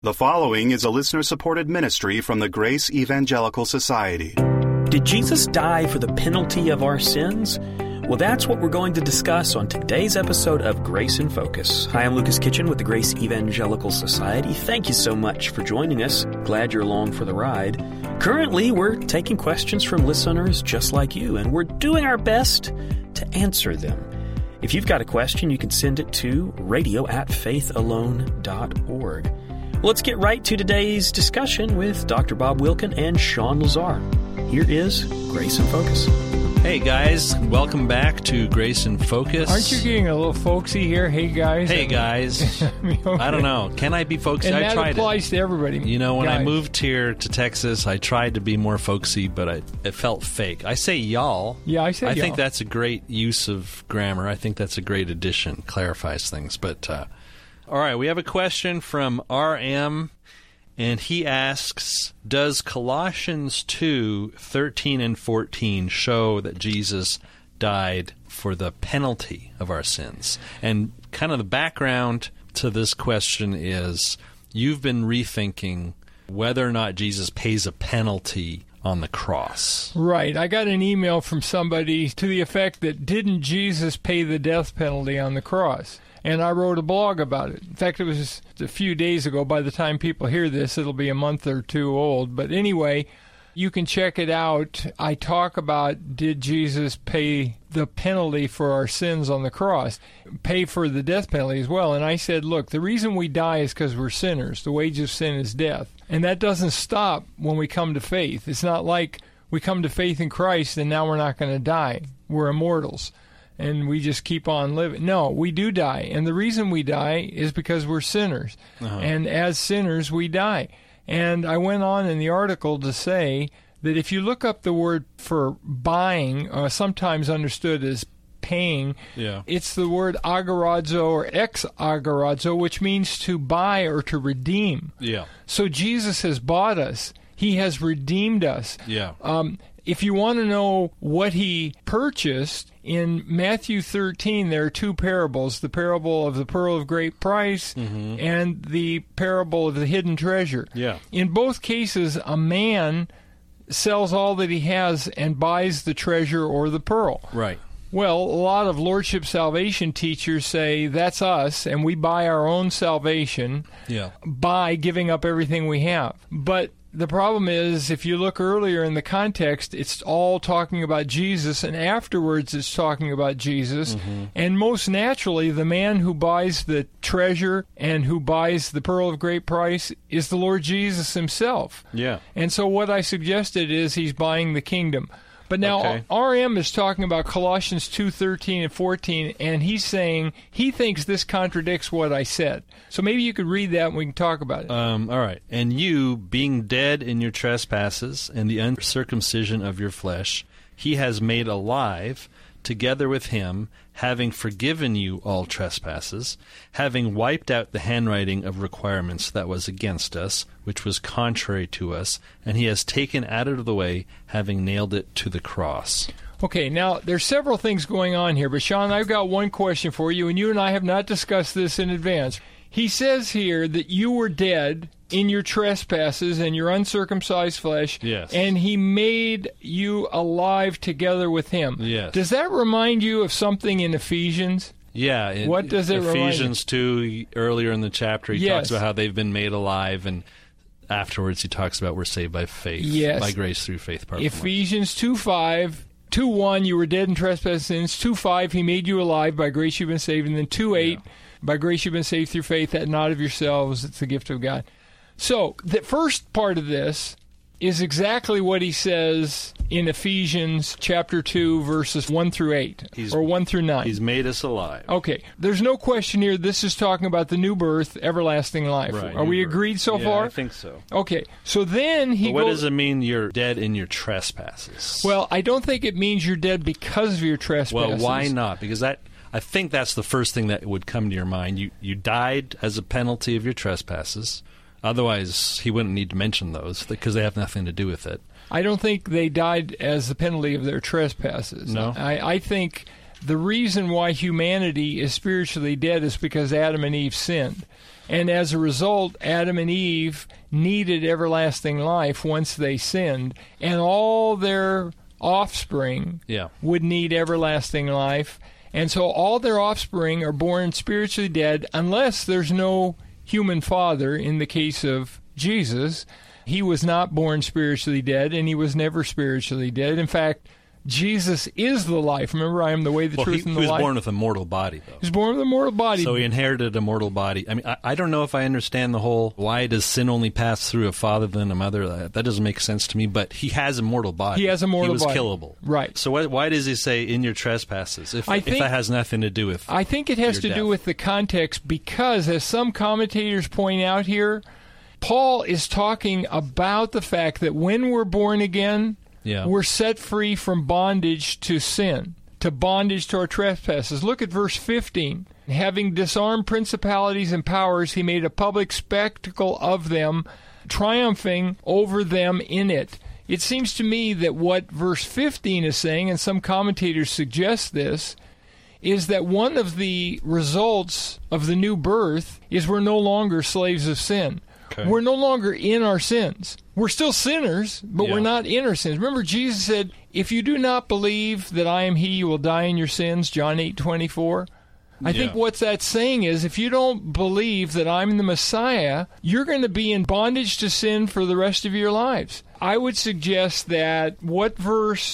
The following is a listener-supported ministry from the Grace Evangelical Society. Did Jesus die for the penalty of our sins? Well, that's what we're going to discuss on today's episode of Grace in Focus. Hi, I'm Lucas Kitchen with the Grace Evangelical Society. Thank you so much for joining us. Glad you're along for the ride. Currently, we're taking questions from listeners just like you, and we're doing our best to answer them. If you've got a question, you can send it to radio@faithalone.org. Let's get right to today's discussion with Dr. Bob Wilkin and Sean Lazar. Here is Grace in Focus. Hey guys, welcome back to Grace in Focus. Aren't you getting a little folksy here? Hey guys. Hey guys. Okay. I don't know. Can I be folksy? And I tried that applies to everybody. You know, when guys. I moved here to Texas, I tried to be more folksy, but it felt fake. I say y'all. Yeah, I say y'all. I think that's a great use of grammar. I think that's a great addition. Clarifies things. But, all right, we have a question from RM, and he asks, does Colossians 2:13 and 14 show that Jesus died for the penalty of our sins? And kind of the background to this question is you've been rethinking whether or not Jesus pays a penalty on the cross. Right. I got an email from somebody to the effect that didn't Jesus pay the death penalty on the cross? And I wrote a blog about it. In fact, it was a few days ago. By the time people hear this, it'll be a month or two old. But anyway, you can check it out. I talk about, did Jesus pay the penalty for our sins on the cross? Pay for the death penalty as well. And I said, look, the reason we die is because we're sinners. The wage of sin is death. And that doesn't stop when we come to faith. It's not like we come to faith in Christ and now we're not going to die. We're immortals. And we just keep on living. No, we do die. And the reason we die is because we're sinners. And as sinners, we die. And I went on in the article to say that if you look up the word for buying, sometimes understood as paying, it's the word agorazo or ex-agorazo, which means to buy or to redeem. So Jesus has bought us. He has redeemed us. If you want to know what he purchased, in Matthew 13, there are two parables, the parable of the pearl of great price and the parable of the hidden treasure. In both cases, a man sells all that he has and buys the treasure or the pearl. Well, a lot of Lordship Salvation teachers say that's us, and we buy our own salvation by giving up everything we have. But the problem is, if you look earlier in the context, it's all talking about Jesus, and afterwards it's talking about Jesus. And most naturally, the man who buys the treasure and who buys the pearl of great price is the Lord Jesus himself. And so what I suggested is he's buying the kingdom. But now RM is talking about Colossians 2:13 and 14, and he's saying he thinks this contradicts what I said. So maybe you could read that and we can talk about it. All right. And you, being dead in your trespasses and the uncircumcision of your flesh, he has made alive together with him, having forgiven you all trespasses, having wiped out the handwriting of requirements that was against us, which was contrary to us, and he has taken out of the way, having nailed it to the cross. Okay, now, there's several things going on here, but Sean, I've got one question for you, and you and I have not discussed this in advance. He says here that you were dead in your trespasses and your uncircumcised flesh, and he made you alive together with him. Does that remind you of something in Ephesians? What does it remind you? Ephesians 2, earlier in the chapter, he talks about how they've been made alive, and afterwards he talks about we're saved by faith, by grace through faith. Ephesians 2:5. 2:1, you were dead in trespasses and sins. 2:5, he made you alive. By grace you've been saved. And then 2:8, by grace you've been saved through faith, that not of yourselves, it's the gift of God. So the first part of this is exactly what he says in Ephesians chapter 2, verses 1 through 8, or 1 through 9. He's made us alive. Okay. There's no question here. This is talking about the new birth, everlasting life. Are we agreed so far? I think so. Okay. So then he What does it mean you're dead in your trespasses? Well, I don't think it means you're dead because of your trespasses. Well, why not? Because I think that's the first thing that would come to your mind. You died as a penalty of your trespasses. Otherwise, he wouldn't need to mention those because they have nothing to do with it. I don't think they died as the penalty of their trespasses. No? I think the reason why humanity is spiritually dead is because Adam and Eve sinned. And as a result, Adam and Eve needed everlasting life once they sinned, and all their offspring would need everlasting life. And so all their offspring are born spiritually dead unless there's no human father. In the case of Jesus, he was not born spiritually dead, and he was never spiritually dead. In fact, Jesus is the life. Remember, I am the way, the truth, and the life. He was born with a mortal body, though. He was born with a mortal body. So he inherited a mortal body. I mean, I don't know if I understand the whole, why does sin only pass through a father than a mother? That doesn't make sense to me, but he has a mortal body. He has a mortal body. He was killable. Right. So why does he say, in your trespasses, if that has nothing to do with I think it has to do with the context, because, as some commentators point out here, Paul is talking about the fact that when we're born again, we're set free from bondage to sin, to bondage to our trespasses. Look at verse 15. Having disarmed principalities and powers, he made a public spectacle of them, triumphing over them in it. It seems to me that what verse 15 is saying, and some commentators suggest this, is that one of the results of the new birth is we're no longer slaves of sin. Okay. We're no longer in our sins. We're still sinners, but we're not in our sins. Remember, Jesus said, if you do not believe that I am he, you will die in your sins, John 8:24. I think what that's saying is, if you don't believe that I'm the Messiah, you're going to be in bondage to sin for the rest of your lives. I would suggest that what verse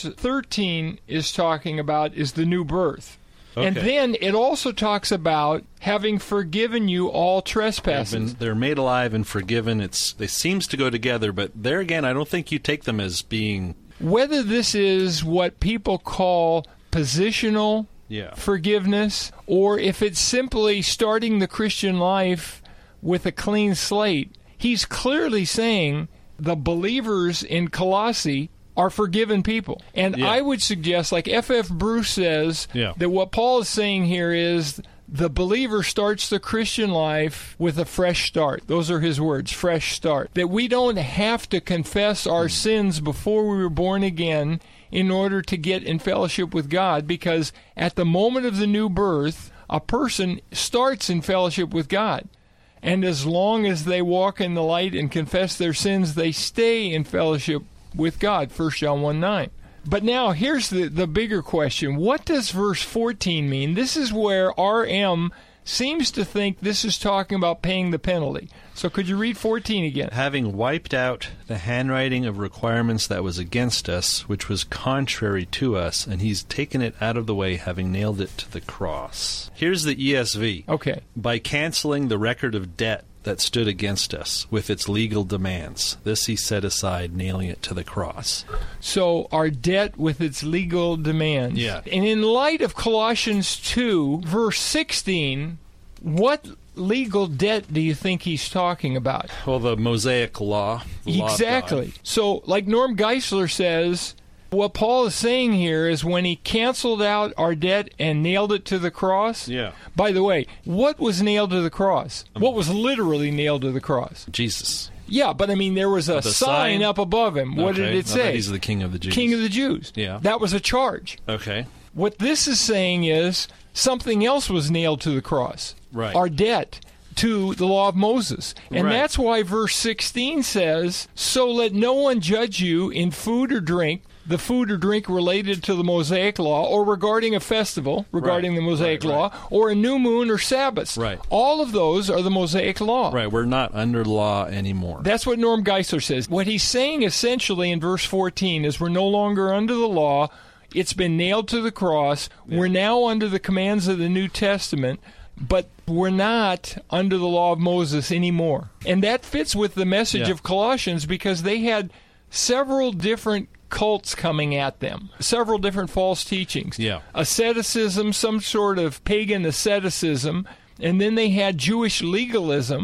13 is talking about is the new birth. Okay. And then it also talks about having forgiven you all trespasses. They're made alive and forgiven. They seems to go together, but there again, I don't think you take them as being... Whether this is what people call positional forgiveness, or if it's simply starting the Christian life with a clean slate, he's clearly saying the believers in Colossae are forgiven people. And I would suggest, like F.F. Bruce says, that what Paul is saying here is the believer starts the Christian life with a fresh start. Those are his words, fresh start. That we don't have to confess our sins before we were born again in order to get in fellowship with God, because at the moment of the new birth, a person starts in fellowship with God. And as long as they walk in the light and confess their sins, they stay in fellowship with God, 1 John 1:9. But now here's the bigger question. What does verse 14 mean? This is where R.M. seems to think this is talking about paying the penalty. So could you read 14 again? Having wiped out the handwriting of requirements that was against us, which was contrary to us, and he's taken it out of the way, having nailed it to the cross. Here's the ESV. Okay. By canceling the record of debt that stood against us with its legal demands. This he set aside, nailing it to the cross. So our debt with its legal demands. Yeah. And in light of Colossians 2, verse 16, what legal debt do you think he's talking about? Well, the Mosaic law. The exactly. Law of God. So, like Norm Geisler says, what Paul is saying here is when he canceled out our debt and nailed it to the cross. Yeah. By the way, what was nailed to the cross? What was literally nailed to the cross? Jesus. Yeah, but I mean, there was a sign up above him. What did it say? He's the King of the Jews. King of the Jews. Yeah. That was a charge. Okay. What this is saying is something else was nailed to the cross. Right. Our debt to the law of Moses. And right. That's why verse 16 says, so let no one judge you in food or drink, the food or drink related to the Mosaic law, or regarding a festival, regarding the Mosaic law, or a new moon or Sabbaths. Right. All of those are the Mosaic law. Right, we're not under law anymore. That's what Norm Geisler says. What he's saying essentially in verse 14 is we're no longer under the law. It's been nailed to the cross. Yeah. We're now under the commands of the New Testament, but we're not under the law of Moses anymore. And that fits with the message of Colossians, because they had several different cults coming at them, several different false teachings. Yeah. Asceticism, some sort of pagan asceticism, and then they had Jewish legalism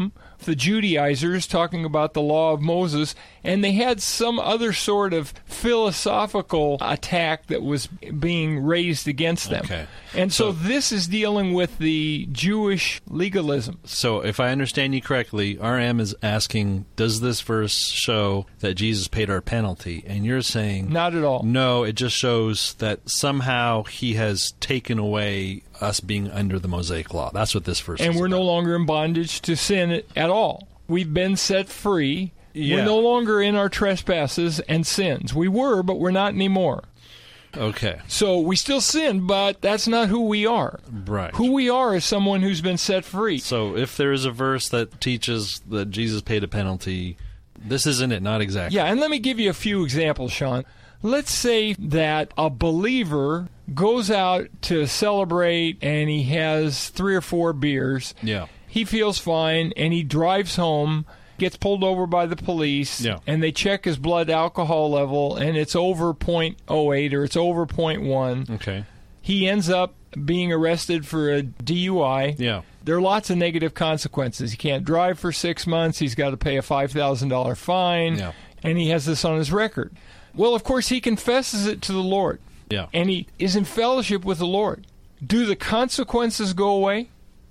the Judaizers talking about the law of Moses, and they had some other sort of philosophical attack that was being raised against them. Okay. And so this is dealing with the Jewish legalism. So if I understand you correctly, RM is asking, does this verse show that Jesus paid our penalty? And you're saying... Not at all. No, it just shows that somehow he has taken away us being under the Mosaic law. That's what this verse is And we're about. no longer in bondage to sin at all. We've been set free. Yeah. We're no longer in our trespasses and sins. We were, but we're not anymore. Okay. So we still sin, but that's not who we are. Right. Who we are is someone who's been set free. So if there is a verse that teaches that Jesus paid a penalty, this isn't it, not exactly. Yeah, and let me give you a few examples, Sean. Let's say that a believer goes out to celebrate and he has 3 or 4 beers. Yeah. He feels fine and he drives home, gets pulled over by the police, Yeah. and they check his blood alcohol level and it's over 0.08 or it's over 0.1. Okay. He ends up being arrested for a DUI. Yeah. There are lots of negative consequences. He can't drive for 6 months. He's got to pay a $5,000 fine. Yeah. And he has this on his record. Well, of course, he confesses it to the Lord. Yeah. And he is in fellowship with the Lord. Do the consequences go away?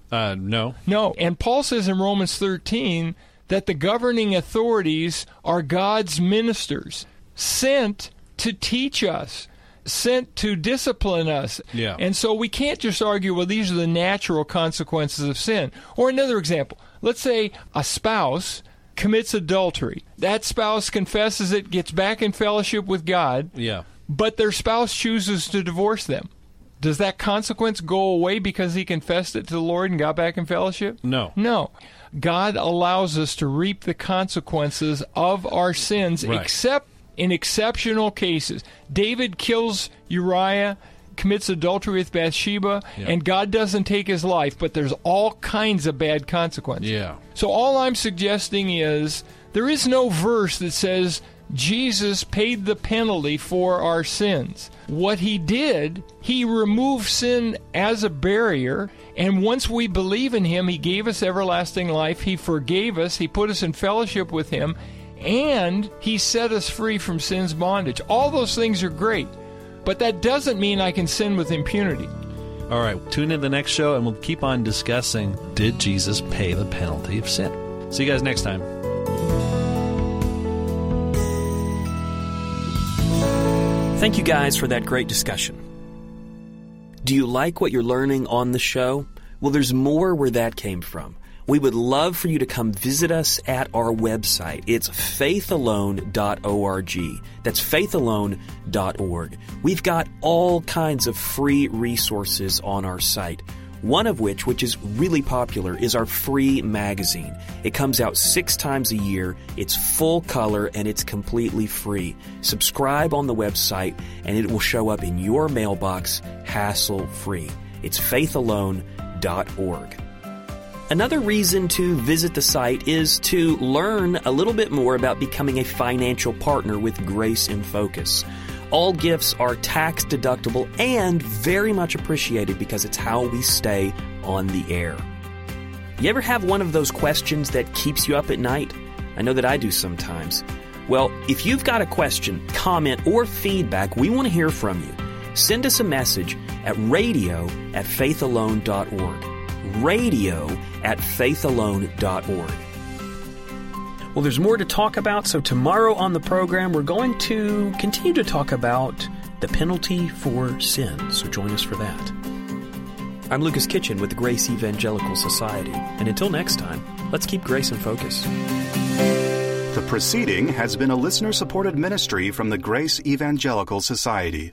No. No. And Paul says in Romans 13 that the governing authorities are God's ministers, sent to teach us, sent to discipline us. Yeah. And so we can't just argue, well, these are the natural consequences of sin. Or another example, let's say a spouse commits adultery. That spouse confesses it, gets back in fellowship with God, Yeah. but their spouse chooses to divorce them. Does that consequence go away because he confessed it to the Lord and got back in fellowship? No. No. God allows us to reap the consequences of our sins, Right. except in exceptional cases. David kills Uriah, commits adultery with Bathsheba, Yeah. and God doesn't take his life, but there's all kinds of bad consequences. Yeah. So all I'm suggesting is there is no verse that says Jesus paid the penalty for our sins. What he did, he removed sin as a barrier, and once we believe in him, he gave us everlasting life, he forgave us, he put us in fellowship with him, and he set us free from sin's bondage. All those things are great, but that doesn't mean I can sin with impunity. All right. Tune in the next show, and we'll keep on discussing, did Jesus pay the penalty of sin? See you guys next time. Thank you guys for that great discussion. Do you like what you're learning on the show? Well, there's more where that came from. We would love for you to come visit us at our website. It's faithalone.org. That's faithalone.org. We've got all kinds of free resources on our site. One of which is really popular, is our free magazine. It comes out 6 times a year, it's full color, and it's completely free. Subscribe on the website, and it will show up in your mailbox hassle-free. It's faithalone.org. Another reason to visit the site is to learn a little bit more about becoming a financial partner with Grace in Focus. All gifts are tax deductible and very much appreciated because it's how we stay on the air. You ever have one of those questions that keeps you up at night? I know that I do sometimes. Well, if you've got a question, comment, or feedback, we want to hear from you. Send us a message at radio@faithalone.org. radio@faithalone.org. Well, there's more to talk about, so tomorrow on the program, we're going to continue to talk about the penalty for sin, so join us for that. I'm Lucas Kitchen with the Grace Evangelical Society, and until next time, let's keep Grace in focus. The proceeding has been a listener-supported ministry from the Grace Evangelical Society.